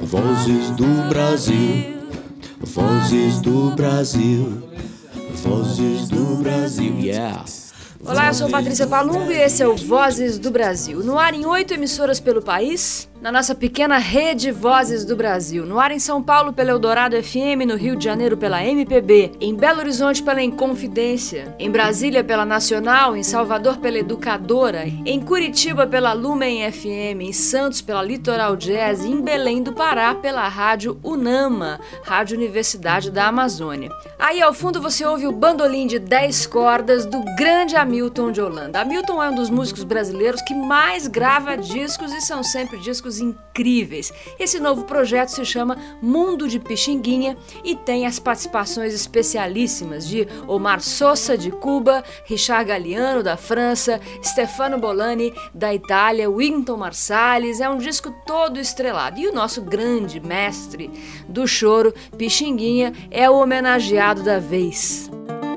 Vozes do Brasil, vozes do Brasil, vozes do Brasil, yeah. Olá, eu sou Patrícia Palumbo e esse é o Vozes do Brasil. No ar em 8 emissoras pelo país, na nossa pequena rede Vozes do Brasil. No ar em São Paulo pela Eldorado FM, no Rio de Janeiro pela MPB, em Belo Horizonte pela Inconfidência, em Brasília pela Nacional, em Salvador pela Educadora, em Curitiba pela Lumen FM, em Santos pela Litoral Jazz e em Belém do Pará pela Rádio UNAMA, Rádio Universidade da Amazônia. Aí ao fundo você ouve o bandolim de 10 cordas do grande Hamilton de Holanda. Hamilton é um dos músicos brasileiros que mais grava discos e são sempre discos incríveis. Esse novo projeto se chama Mundo de Pixinguinha e tem as participações especialíssimas de Omar Sosa, de Cuba, Richard Galliano, da França, Stefano Bolani, da Itália, Wynton Marsalis. É um disco todo estrelado. E o nosso grande mestre do choro, Pixinguinha, é o homenageado da vez.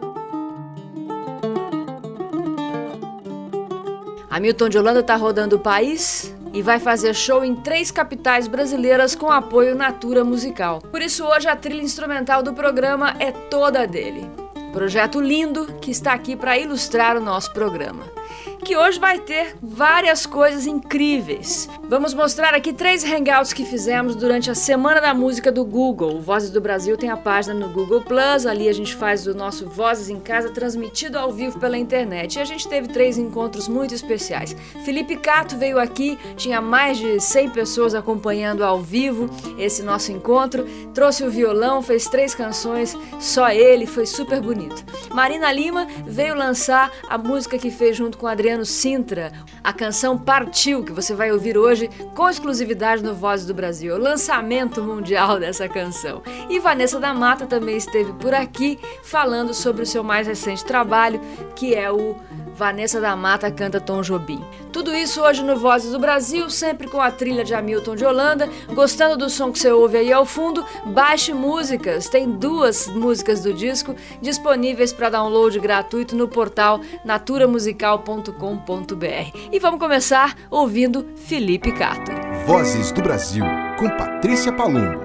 Hamilton de Holanda está rodando o país e vai fazer show em 3 capitais brasileiras com apoio Natura Musical. Por isso hoje a trilha instrumental do programa é toda dele. Projeto lindo que está aqui para ilustrar o nosso programa, que hoje vai ter várias coisas incríveis. Vamos mostrar aqui 3 hangouts que fizemos durante a Semana da Música do Google. O Vozes do Brasil tem a página no Google+, ali a gente faz o nosso Vozes em Casa transmitido ao vivo pela internet. E a gente teve 3 encontros muito especiais. Felipe Cato veio aqui, tinha mais de 100 pessoas acompanhando ao vivo esse nosso encontro. Trouxe o violão, fez 3 canções, só ele, foi super bonito. Marina Lima veio lançar a música que fez junto com Adriano Sintra, a canção Partiu, que você vai ouvir hoje com exclusividade no Vozes do Brasil, o lançamento mundial dessa canção. E Vanessa da Mata também esteve por aqui falando sobre o seu mais recente trabalho, que é o Vanessa da Mata Canta Tom Jobim. Tudo isso hoje no Vozes do Brasil, sempre com a trilha de Hamilton de Holanda. Gostando do som que você ouve aí ao fundo? Baixe músicas. Tem 2 músicas do disco disponíveis para download gratuito no portal naturamusical.com.br. E vamos começar ouvindo Felipe Cato. Vozes do Brasil, com Patrícia Palumbo.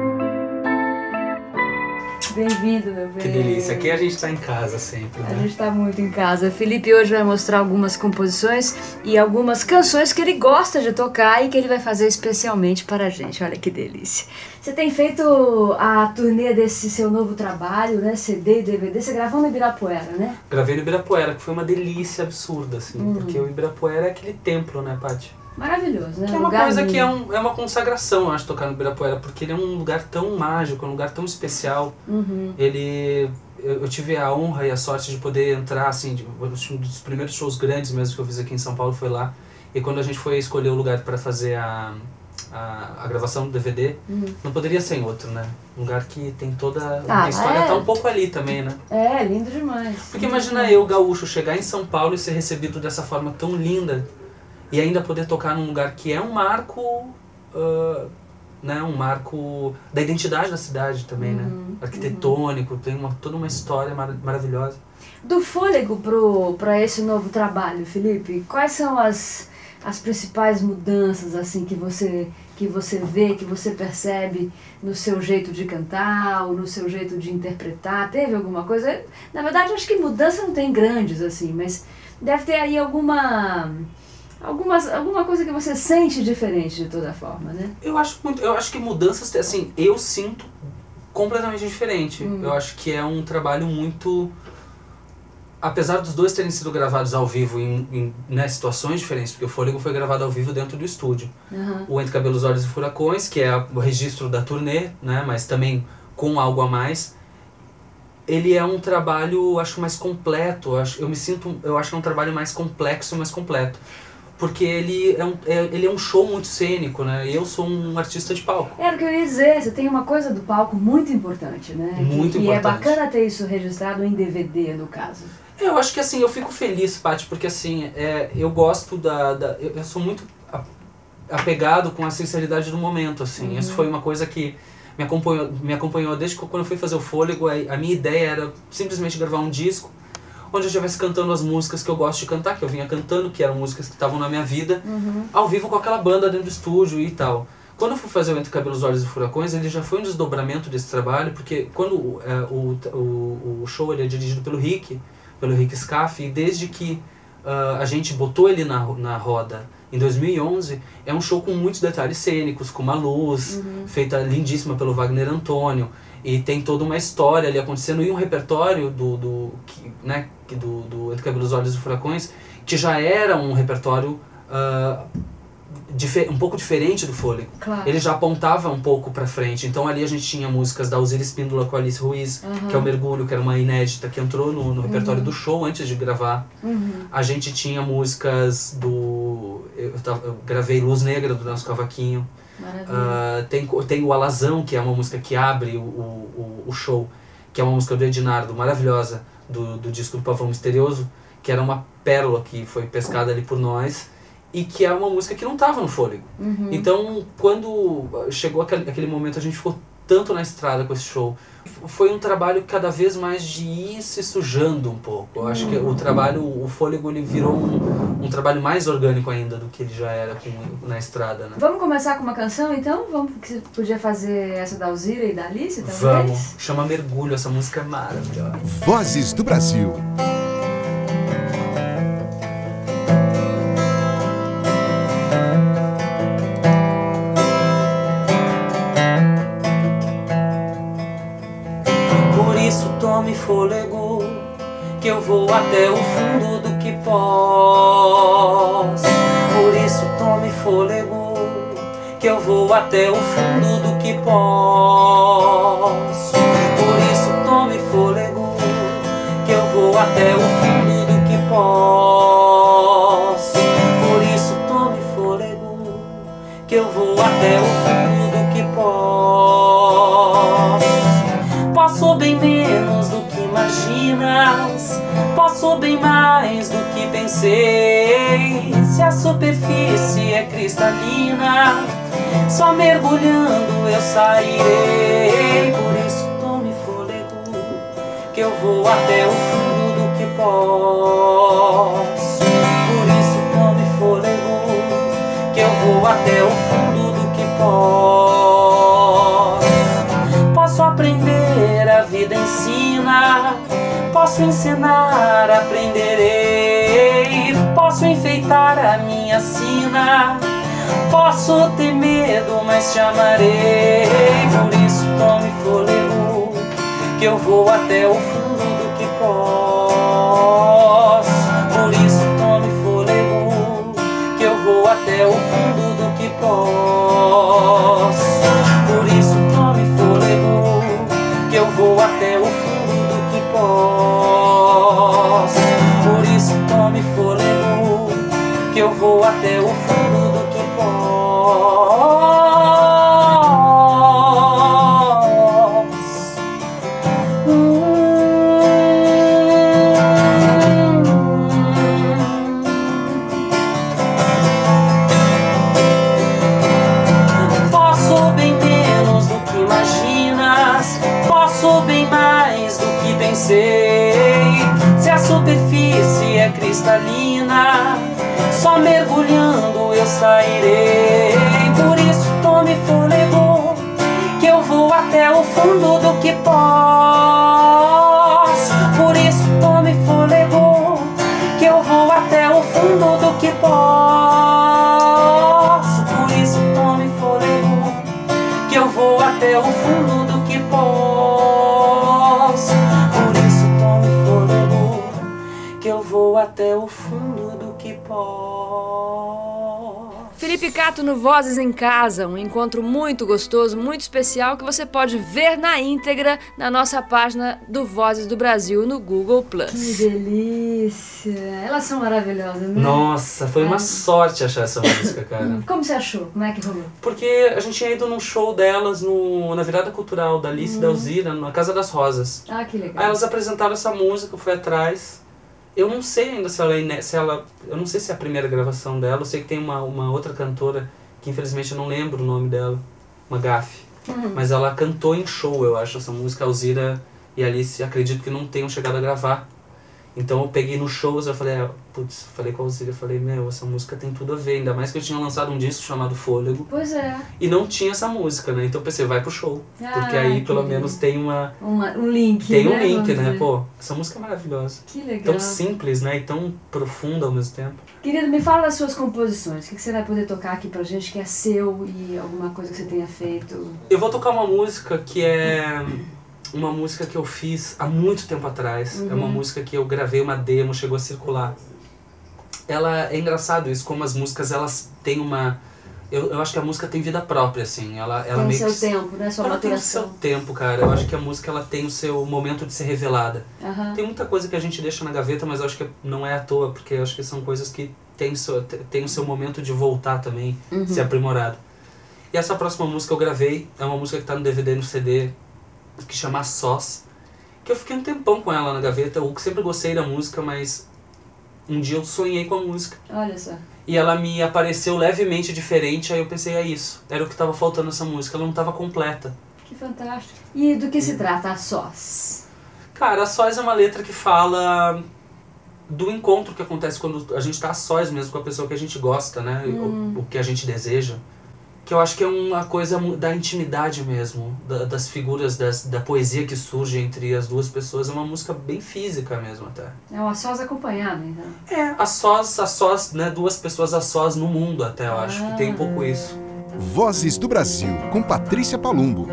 Bem-vindo, meu bem. Que delícia, aqui a gente tá em casa sempre, né? A gente tá muito em casa. Felipe hoje vai mostrar algumas composições e algumas canções que ele gosta de tocar e que ele vai fazer especialmente para a gente. Olha que delícia. Você tem feito a turnê desse seu novo trabalho, né? CD e DVD. Você gravou no Ibirapuera, né? Gravei no Ibirapuera, que foi uma delícia absurda, assim. Porque o Ibirapuera é aquele templo, né, Paty? Maravilhoso, né? Que é uma coisa que é uma consagração, eu acho, tocar no Ibirapuera, porque ele é um lugar tão mágico, um lugar tão especial. Eu tive a honra e a sorte de poder entrar, assim, um dos primeiros shows grandes mesmo que eu fiz aqui em São Paulo foi lá. E quando a gente foi escolher o lugar para fazer a gravação do DVD, não poderia ser em outro, né? Um lugar que tem toda a história, tá um pouco ali também, né? É, lindo demais. Porque imagina eu, gaúcho, chegar em São Paulo e ser recebido dessa forma tão linda. E ainda poder tocar num lugar que é um marco, né, um marco da identidade da cidade também, né? Arquitetônico, tem toda uma história maravilhosa. Do fôlego para esse novo trabalho, Felipe, quais são as principais mudanças assim que você vê, que você percebe no seu jeito de cantar ou no seu jeito de interpretar? Teve alguma coisa? Na verdade, acho que mudança não tem grandes assim, mas deve ter aí alguma coisa que você sente diferente de toda forma, né? Eu acho que mudanças, assim, eu sinto completamente diferente. Eu acho que é um trabalho muito... Apesar dos 2 terem sido gravados ao vivo em situações diferentes, porque o Fôlego foi gravado ao vivo dentro do estúdio. O Entre Cabelos, Olhos e Furacões, que é o registro da turnê, né, mas também com algo a mais. Ele é um trabalho, acho, mais completo. Eu acho que é um trabalho mais complexo e mais completo. Porque ele é um show muito cênico, né? Eu sou um artista de palco. Era o que eu ia dizer, você tem uma coisa do palco muito importante, né? Muito importante. E é bacana ter isso registrado em DVD, no caso. Eu acho que assim, eu fico feliz, Paty, porque assim, eu gosto eu sou muito apegado com a sinceridade do momento, assim. Isso foi uma coisa que me acompanhou desde que quando eu fui fazer o Fôlego. A minha ideia era simplesmente gravar um disco onde eu estivesse cantando as músicas que eu gosto de cantar, que eu vinha cantando, que eram músicas que estavam na minha vida, ao vivo com aquela banda dentro do estúdio e tal. Quando eu fui fazer o Entre Cabelos, Olhos e Furacões, ele já foi um desdobramento desse trabalho, porque quando o show ele é dirigido pelo Rick Scaff, e desde que a gente botou ele na roda em 2011, é um show com muitos detalhes cênicos, com uma luz feita lindíssima pelo Wagner Antônio, e tem toda uma história ali acontecendo, e um repertório do Entre Cabelos, Olhos e Furacões, que já era um repertório um pouco diferente do Fôlego. Claro. Ele já apontava um pouco pra frente. Então ali a gente tinha músicas da Alzira Espíndola com a Alice Ruiz, que é o Mergulho, que era uma inédita que entrou no repertório do show antes de gravar. A gente tinha músicas eu gravei Luz Negra do Nelson Cavaquinho. Tem o Alazão, que é uma música que abre o show, que é uma música do Ednardo, maravilhosa, do disco do Pavão Misterioso, que era uma pérola que foi pescada ali por nós, e que é uma música que não estava no Fôlego. Então, quando chegou aquele momento, a gente ficou tanto na estrada com esse show. Foi um trabalho cada vez mais de ir se sujando um pouco. Eu acho que o Fôlego, ele virou um trabalho mais orgânico ainda do que ele já era na estrada, né? Vamos começar com uma canção, então? Que você podia fazer essa da Alzira e da Alice, talvez? Vamos. Chama Mergulho, essa música é maravilhosa. Vozes do Brasil. Tome fôlego, que eu vou até o fundo do que posso. Por isso tome fôlego, que eu vou até o fundo do que posso. Por isso tome fôlego, que eu vou até o fundo do que posso. Por isso tome fôlego, que eu vou até o fundo do que posso. Posso bem menos do que imaginas, posso bem mais do que pensei. Se a superfície é cristalina, só mergulhando eu sairei. Por isso tome fôlego, que eu vou até o fundo do que posso. Por isso tome fôlego, que eu vou até o fundo do que posso. Posso aprender, a vida ensina. Posso ensinar, aprenderei. Posso enfeitar a minha sina. Posso ter medo, mas te amarei. Por isso tome fôlego, que eu vou até o fundo do que posso. Por isso tome fôlego, que eu vou até o fundo do que posso. Por isso tome fôlego, que eu vou até o fundo do que posso. Por isso tome fôlego, que eu vou até o fundo do que posso. Posso bem menos do que imaginas, posso bem mais do que pensei. Se a superfície é cristalina, só mergulhando eu sairei. Por isso tome fôlego, que eu vou até o fundo do que posso. Por isso tome fôlego, que eu vou até o fundo do que posso. Por isso tome fôlego, que eu vou até o fundo do que posso. Por isso tome fôlego, que eu vou até o fundo do que posso. Felipe Cato no Vozes em Casa, um encontro muito gostoso, muito especial, que você pode ver na íntegra na nossa página do Vozes do Brasil no Google+. Que delícia! Elas são maravilhosas, né? Nossa, foi uma sorte achar essa música, cara. Como você achou? Como é que rolou? Porque a gente tinha ido num show delas na virada cultural da Alice e da Alzira, na Casa das Rosas. Ah, que legal. Aí elas apresentaram essa música, eu fui atrás. Eu não sei ainda se ela eu não sei se é a primeira gravação dela. Eu sei que tem uma outra cantora, que infelizmente eu não lembro o nome dela, uma gafe. Mas ela cantou em show, eu acho, essa música. Alzira e Alice, acredito que não tenham chegado a gravar. Então eu peguei nos shows, eu falei, falei com a Alzira, eu falei, essa música tem tudo a ver, ainda mais que eu tinha lançado um disco chamado Fôlego. Pois é. E não tinha essa música, né? Então eu pensei, vai pro show. Porque aí pelo menos tem um link, tem né? Um link, né? Pô, essa música é maravilhosa. Que legal. Tão simples, né? E tão profunda ao mesmo tempo. Querido, me fala das suas composições. O que você vai poder tocar aqui pra gente que é seu e alguma coisa que você tenha feito? Eu vou tocar uma música que é uma música que eu fiz há muito tempo atrás. É uma música que eu gravei uma demo, chegou a circular. Ela é engraçado isso, como as músicas elas têm uma... Eu acho que a música tem vida própria, assim. Ela tem meio seu que... tempo, né? Sua ela maturação. tem o seu tempo, cara. Eu acho que a música ela tem o seu momento de ser revelada. Tem muita coisa que a gente deixa na gaveta, mas eu acho que não é à toa, porque eu acho que são coisas que tem o seu momento de voltar também, ser aprimorado. E essa próxima música eu gravei, é uma música que tá no DVD e no CD, que chama Sós, que eu fiquei um tempão com ela na gaveta. Eu sempre gostei da música, mas um dia eu sonhei com a música. Olha só. E ela me apareceu levemente diferente, aí eu pensei, é isso. Era o que estava faltando nessa música, ela não estava completa. Que fantástico. E do que se trata a Sós? Cara, a Sós é uma letra que fala do encontro que acontece quando a gente está a sós mesmo com a pessoa que a gente gosta, né? O que a gente deseja. Que eu acho que é uma coisa da intimidade mesmo, das figuras, da poesia que surge entre as duas pessoas. É uma música bem física mesmo até. É uma sós acompanhada, então. É, a sós, né? Duas pessoas a sós no mundo até, eu acho que tem um pouco isso. Vozes do Brasil, com Patrícia Palumbo.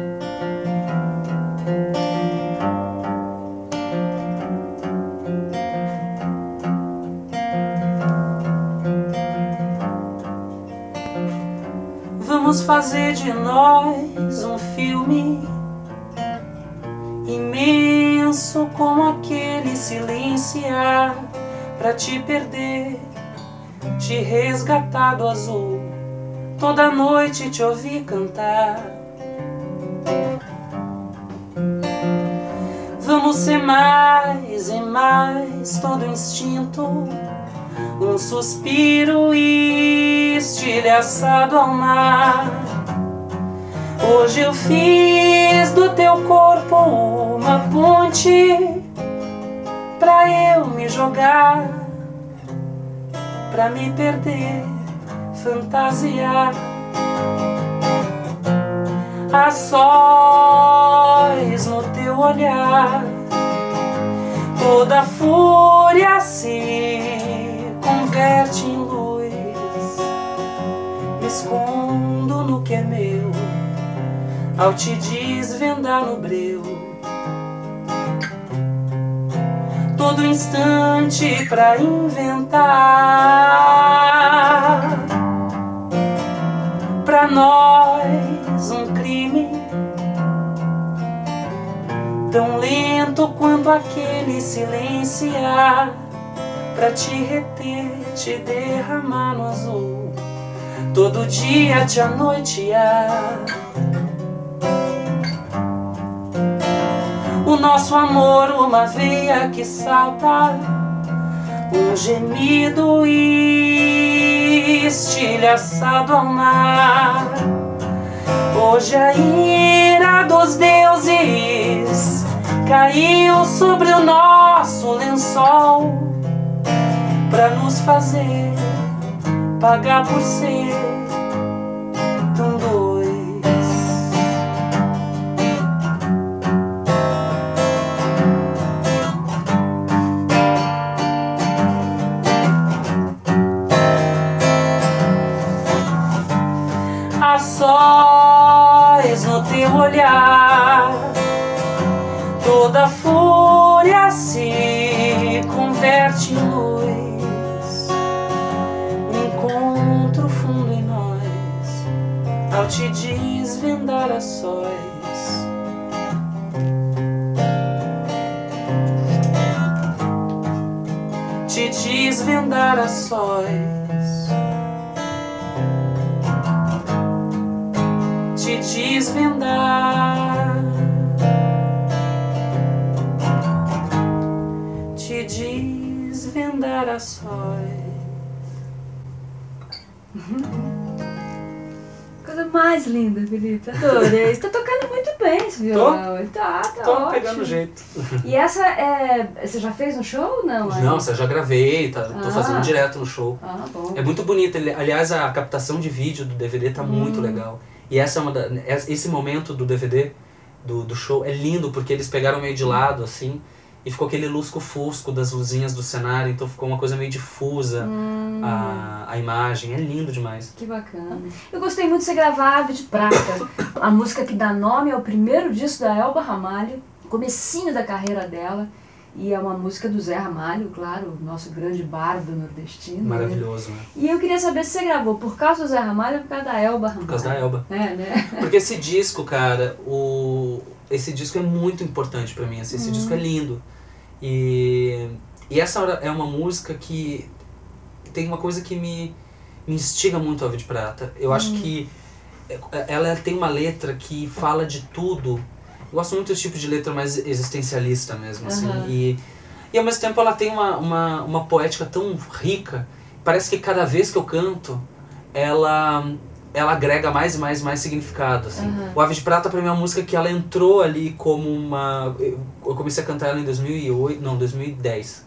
Vamos fazer de nós um filme imenso como aquele silenciar pra te perder, te resgatar do azul, toda noite te ouvir cantar. Vamos ser mais e mais todo instinto, um suspiro estilhaçado ao mar. Hoje eu fiz do teu corpo uma ponte pra eu me jogar, pra me perder, fantasiar. A sós no teu olhar, toda fúria se converte em luz. Me escondo no que é meu, ao te desvendar no breu. Todo instante pra inventar pra nós um crime tão lento quanto aquele silenciar, pra te reter, te derramar no azul, todo dia te anoitear. O nosso amor, uma veia que salta, um gemido estilhaçado ao mar. Hoje a ira dos deuses caiu sobre o nosso lençol, pra nos fazer pagar por ser tão dois. A sós no teu olhar, toda fúria se converte em luz. Me encontro fundo em nós, ao te desvendar a sós. Te desvendar a sós. Te desvendar, te desvendar a sós. Coisa mais linda, Felipe. Adorei. Você tá tocando muito bem esse violão. Tá Tô ótimo. pegando jeito. E essa você já fez no show ou não? Não, eu já gravei, tô fazendo direto no show. Bom. É muito bonito, aliás a captação de vídeo do DVD tá muito legal. E esse momento do DVD, do show, é lindo porque eles pegaram meio de lado assim, e ficou aquele lusco-fusco das luzinhas do cenário, então ficou uma coisa meio difusa a imagem, é lindo demais. Que bacana. Eu gostei muito de você gravar Ave de Prata, a música que dá nome ao primeiro disco da Elba Ramalho, comecinho da carreira dela, e é uma música do Zé Ramalho, claro, o nosso grande bardo nordestino. Maravilhoso, né? E eu queria saber se você gravou por causa do Zé Ramalho ou por causa da Elba Ramalho? Por causa da Elba. Né? Porque esse disco, cara, esse disco é muito importante pra mim, assim, esse disco é lindo. E essa é uma música que tem uma coisa que me instiga muito a Ave de Prata. Eu acho que ela tem uma letra que fala de tudo. Eu gosto muito desse tipo de letra mais existencialista mesmo, assim. E ao mesmo tempo ela tem uma poética tão rica. Parece que cada vez que eu canto, ela agrega mais e mais significado, assim. O Ave de Prata pra mim é uma música que ela entrou ali como uma... Eu comecei a cantar ela em 2010.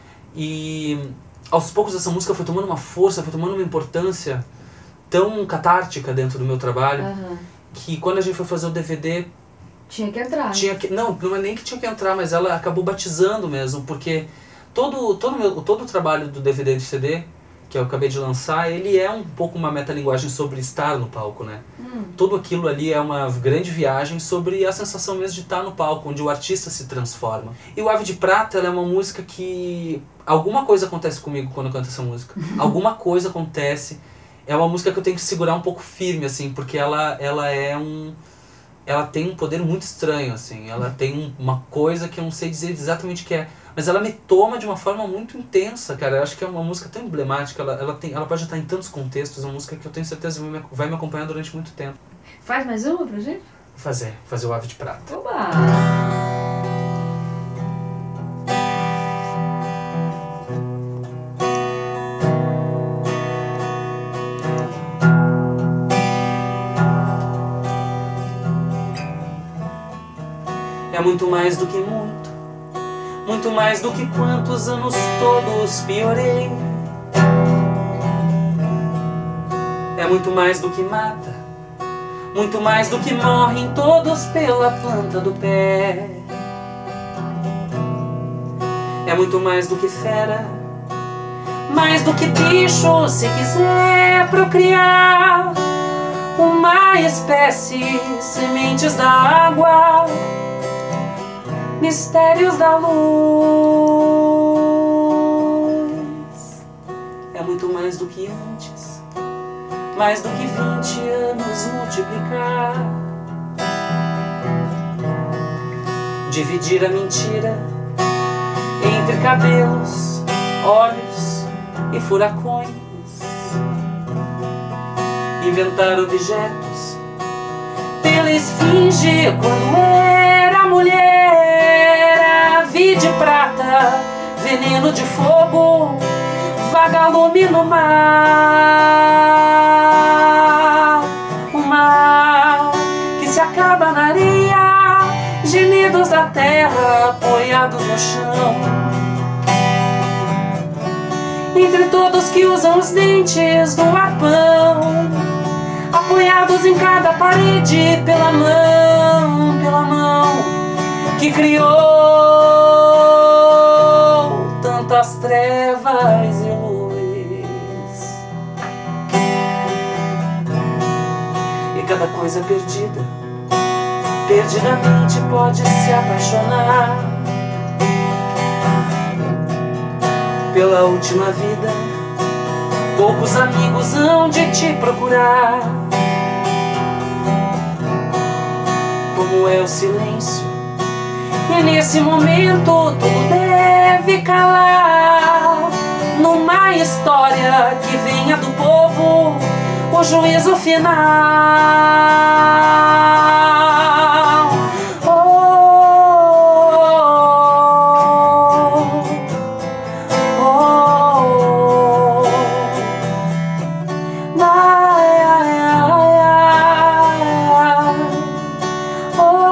E aos poucos essa música foi tomando uma força, foi tomando uma importância tão catártica dentro do meu trabalho, que quando a gente foi fazer o DVD... Tinha que entrar. Não é nem que tinha que entrar, mas ela acabou batizando mesmo, porque todo o trabalho do DVD e do CD, que eu acabei de lançar, ele é um pouco uma metalinguagem sobre estar no palco, né? Tudo aquilo ali é uma grande viagem sobre a sensação mesmo de estar no palco, onde o artista se transforma. E o Ave de Prata, ela é uma música que... Alguma coisa acontece comigo quando eu canto essa música. Alguma coisa acontece. É uma música que eu tenho que segurar um pouco firme, assim, porque ela tem um poder muito estranho, assim. Ela tem uma coisa que eu não sei dizer exatamente o que é. Mas ela me toma de uma forma muito intensa, cara. Eu acho que é uma música tão emblemática. Ela pode estar em tantos contextos. É uma música que eu tenho certeza vai me acompanhar durante muito tempo. Faz mais uma pra gente? Fazer o Ave de Prata. Oba! É muito mais do que muito mais do que quantos anos todos piorei. É muito mais do que mata, muito mais do que morrem todos pela planta do pé. É muito mais do que fera, mais do que bicho, se quiser procriar uma espécie, sementes da água, mistérios da luz. É muito mais do que antes, mais do que 20 anos multiplicar. Dividir a mentira entre cabelos, olhos e furacões. Inventar objetos pela esfinge quando era mulher. Ave de prata, veneno de fogo, vagalume no mar. O mar que se acaba na areia, gemidos da terra apoiados no chão. Entre todos que usam os dentes do arpão, apoiados em cada parede pela mão que criou tantas trevas e luz. E cada coisa perdidamente pode se apaixonar pela última vida. Poucos amigos hão de te procurar. Como é o silêncio, e nesse momento tudo deve calar. Numa história que venha do povo, o juízo final. Oh,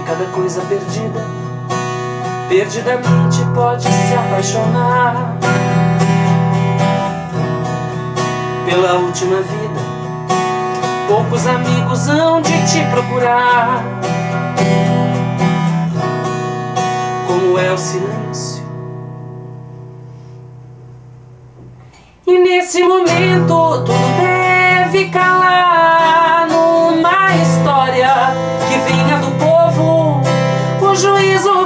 cada coisa perdida. Perdidamente pode se apaixonar pela última vida. Poucos amigos hão de te procurar. Como é o silêncio. E nesse momento tudo deve calar numa história que vinha do povo, o juízo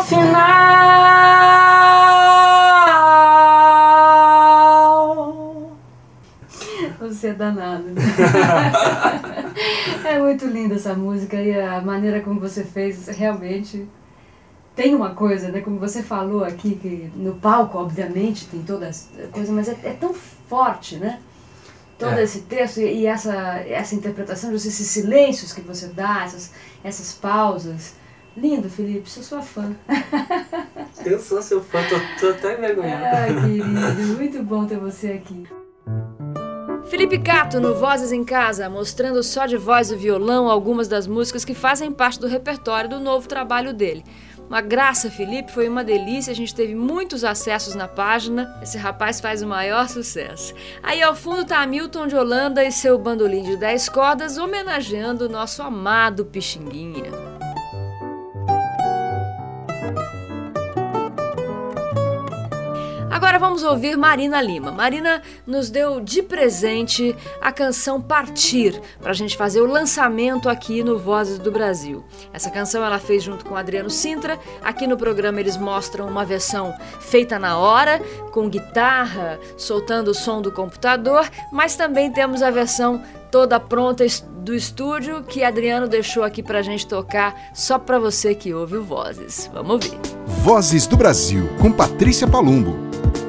final. Você é danado. É muito linda essa música e a maneira como você fez realmente tem uma coisa, né? Como você falou aqui, que no palco, obviamente, tem toda essa coisa, mas é tão forte, né? Todo esse texto e essa interpretação, esses silêncios que você dá, essas pausas. Lindo, Felipe, sou sua fã. Eu sou seu fã, tô até envergonhado. Ah, querido, muito bom ter você aqui. Felipe Cato no Vozes em Casa, mostrando só de voz e violão algumas das músicas que fazem parte do repertório do novo trabalho dele. Uma graça, Felipe, foi uma delícia, a gente teve muitos acessos na página, esse rapaz faz o maior sucesso. Aí ao fundo tá Hamilton de Holanda e seu bandolim de 10 cordas homenageando o nosso amado Pixinguinha. Agora vamos ouvir Marina Lima. Marina nos deu de presente a canção Partir, para a gente fazer o lançamento aqui no Vozes do Brasil. Essa canção ela fez junto com Adriano Sintra. Aqui no programa eles mostram uma versão feita na hora, com guitarra, soltando o som do computador, mas também temos a versão toda pronta do estúdio que Adriano deixou aqui pra gente tocar só pra você que ouve o Vozes. Vamos ouvir. Vozes do Brasil, com Patrícia Palumbo.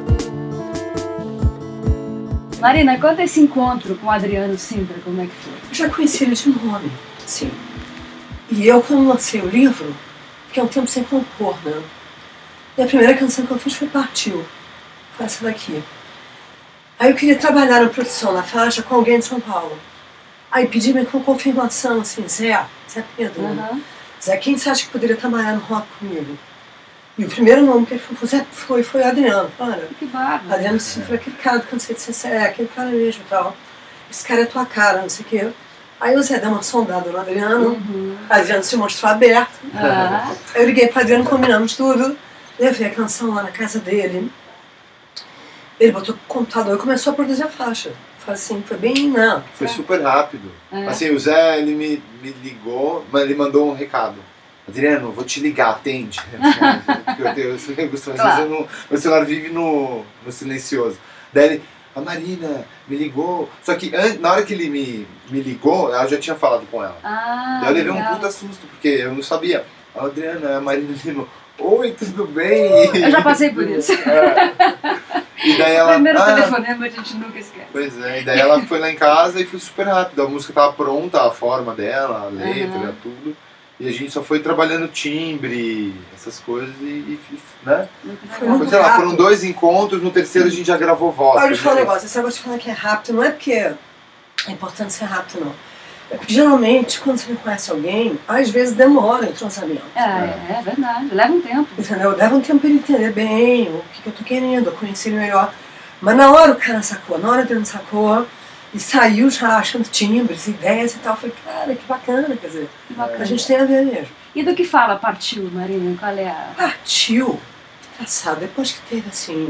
Marina, conta esse encontro com o Adriano Sintra, como é que foi? Eu já conheci ele de nome, sim. E eu, quando lancei o livro, fiquei um tempo sem compor, né? E a primeira canção que eu fiz foi Partiu. Foi essa daqui. Aí eu queria trabalhar na produção, na faixa, com alguém de São Paulo. Aí pedi-me com confirmação, assim, Zé Pedro, né? Zé, quem você acha que poderia trabalhar no rock comigo? E o primeiro nome que ele foi o Adriano. Olha, que bárbaro. Adriano Sintra, aquele cara do Cansei de Ser, aquele cara mesmo e tal. Esse cara é tua cara, não sei o quê. Aí o Zé deu uma sondada no Adriano, Adriano se mostrou aberto. Aí eu liguei para Adriano, combinamos tudo, levei a canção lá na casa dele. Ele botou o computador e começou a produzir a faixa. Foi assim, foi bem, não. Foi super rápido. Assim, o Zé, ele me ligou, mas ele mandou um recado. Adriano, vou te ligar, atende. Porque eu costumo, às vezes meu celular vive no silencioso. Daí ele, a Marina me ligou. Só que na hora que ele me ligou, eu já tinha falado com ela. Daí eu levei um puta susto, porque eu não sabia. A Adriana, a Marina Lima, oi, tudo bem? Eu já passei por isso. E daí ela, primeiro telefonema a gente nunca esquece. Pois é, e daí ela foi lá em casa e foi super rápido. A música tava pronta, a forma dela, a letra, tudo. E a gente só foi trabalhando timbre, essas coisas né? Sei lá, foram 2 encontros, no terceiro a gente já gravou voz. Olha, deixa eu falar um negócio, esse negócio de falar que é rápido, não é porque é importante ser rápido, não. É porque geralmente, quando você não conhece alguém, às vezes demora o entrosamento. É verdade, leva um tempo. Entendeu? Leva um tempo pra ele entender bem o que eu tô querendo, eu conhecer ele melhor. Mas na hora o cara sacou, na hora ele não sacou, e saiu já achando timbres, ideias e tal. Eu falei, cara, que bacana, quer dizer, a gente tem a ver mesmo. E do que fala Partiu, Marina? Qual é a... Partiu, engraçado, depois que teve assim,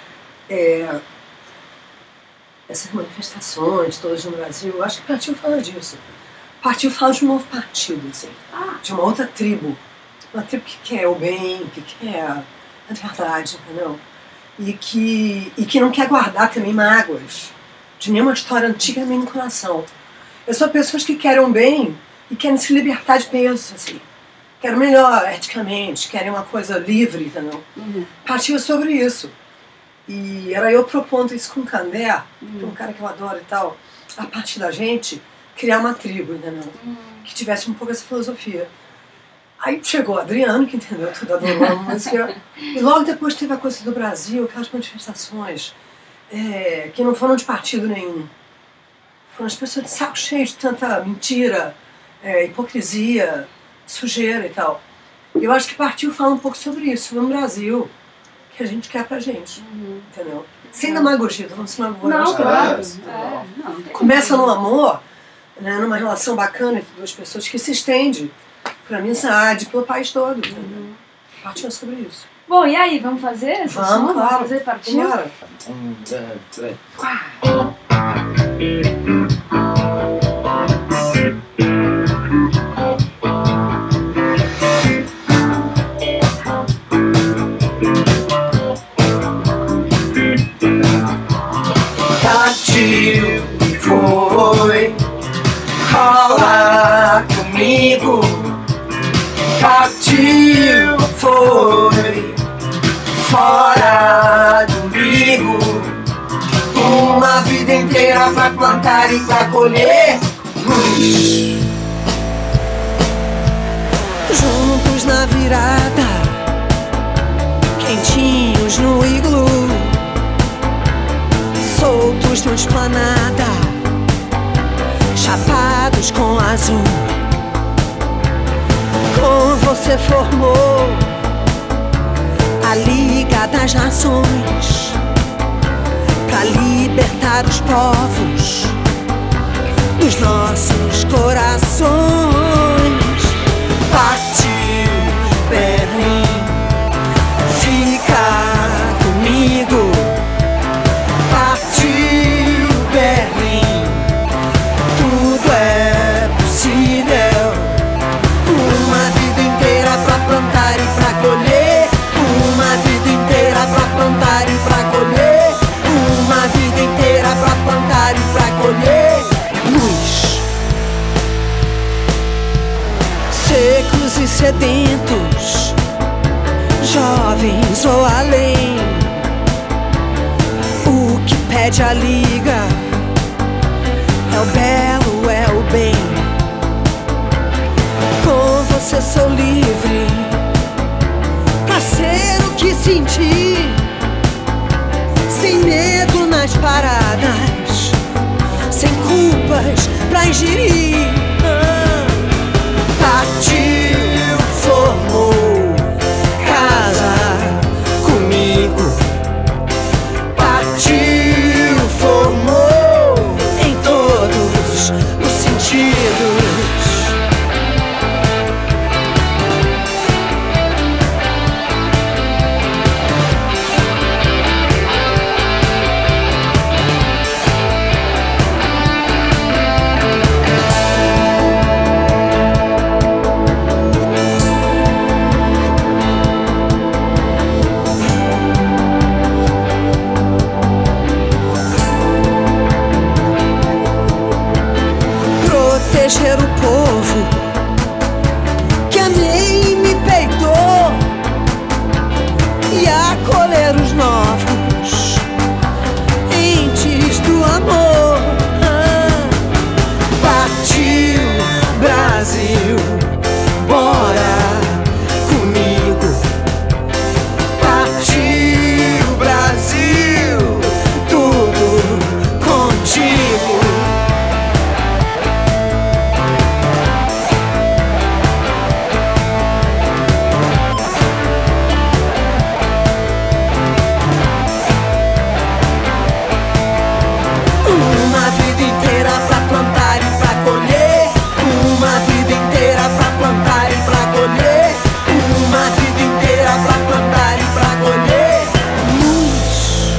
essas manifestações todas no Brasil, eu acho que Partiu fala disso. Partiu fala de um novo partido, assim, de uma outra tribo. Uma tribo que quer o bem, que quer a verdade, entendeu? E que não quer guardar também mágoas de nenhuma história antiga nem no coração. Eu sou pessoas que querem o bem e querem se libertar de peso, assim. Querem melhor eticamente, querem uma coisa livre, entendeu? Partiu sobre isso. E era eu propondo isso com o Candé, que é um cara que eu adoro e tal, a partir da gente, criar uma tribo, entendeu? Que tivesse um pouco essa filosofia. Aí chegou o Adriano, que entendeu tudo, adorou a música. E logo depois teve a coisa do Brasil, aquelas manifestações que não foram de partido nenhum. Foram as pessoas de saco cheio de tanta mentira, hipocrisia, sujeira e tal. Eu acho que Partiu fala um pouco sobre isso no Brasil, que a gente quer pra gente, entendeu? Sem demagogia, tô falando sem demagogia. Não, claro. Começa no amor, né, numa relação bacana entre duas pessoas que se estende pra amizade, pelo país todo. Entendeu? Partiu é sobre isso. Bom, e aí, vamos fazer esse som? Vamos, claro. Vamos fazer Partiu? Bora. 1, 2, 3. Partiu, foi, rola comigo. Partiu, foi, fora do umbigo. Uma vida inteira pra plantar e pra colher. Juntos na virada, quentinhos no iglu, soltos na esplanada, chapados com azul. Com você formou a Liga das Nações pra libertar os povos dos nossos corações. Partiu Berlim, fica comigo. Partiu Berlim, tudo é possível. Uma vida inteira pra plantar e pra colher. Uma vida inteira pra plantar e pra colher. Uma vida inteira pra plantar e pra colher. Luz. Secos e sedentos, jovens ou além. O que pede a liga é o belo, é o bem. Com você sou livre pra ser o que sentir, sem medo nas paradas, sem culpas pra ingerir. Partiu, formou casa comigo. Partiu, formou em todos os sentidos. Proteger o povo que amei e me peitou, e acolher os novos entes do amor. Partiu Brasil, bora comigo. Partiu Brasil, tudo contigo. Uma vida inteira pra plantar e pra colher. Uma vida inteira pra plantar e pra colher. Uma vida inteira pra plantar e pra colher. Luz.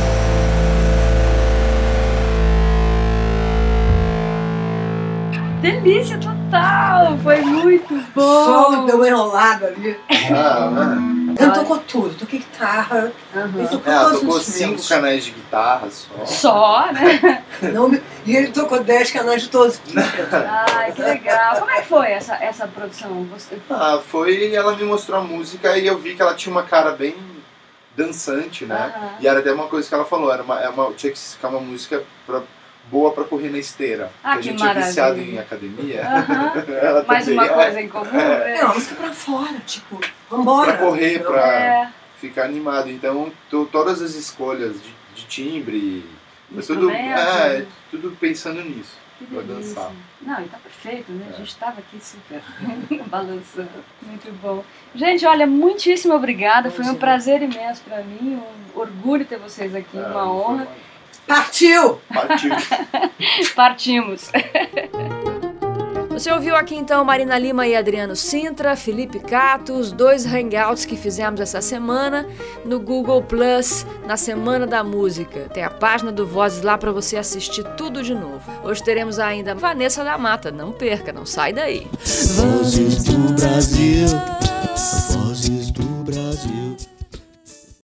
Delícia total! Foi muito bom! Solo deu uma enrolada ali. Ele Ah, tocou tudo, toquei guitarra, ele tocou ela todos tocou os 5 instrumentos. canais de guitarra só. Só, né? Não, e ele tocou 10 canais de todos os instrumentos. Ai, que legal. Como é que foi essa produção? Você... Ah, foi, ela me mostrou a música e eu vi que ela tinha uma cara bem dançante, né? Aham. E era até uma coisa que ela falou, tinha que ficar uma música boa pra correr na esteira. Ah, Porque que a gente é viciado maravilha. em academia. Aham. Ela Mais também uma coisa em comum, né? É uma música pra fora, tipo, vambora. Pra correr, entendeu? pra É. ficar animado. Então, todas as escolhas de timbre, foi tudo, Instrumento. tudo pensando nisso. Que Vou delícia. dançar. Não, e tá perfeito, né? A gente tava aqui super balançando. Muito bom. Gente, olha, muitíssimo obrigada. Foi um prazer imenso pra mim. Um orgulho ter vocês aqui, uma honra. Partiu! Partiu. Partimos. Você ouviu aqui então Marina Lima e Adriano Sintra, Felipe Cato, os 2 hangouts que fizemos essa semana no Google Plus, na Semana da Música. Tem a página do Vozes lá para você assistir tudo de novo. Hoje teremos ainda Vanessa da Mata, não perca, não sai daí. Vozes do Brasil, Vozes do Brasil.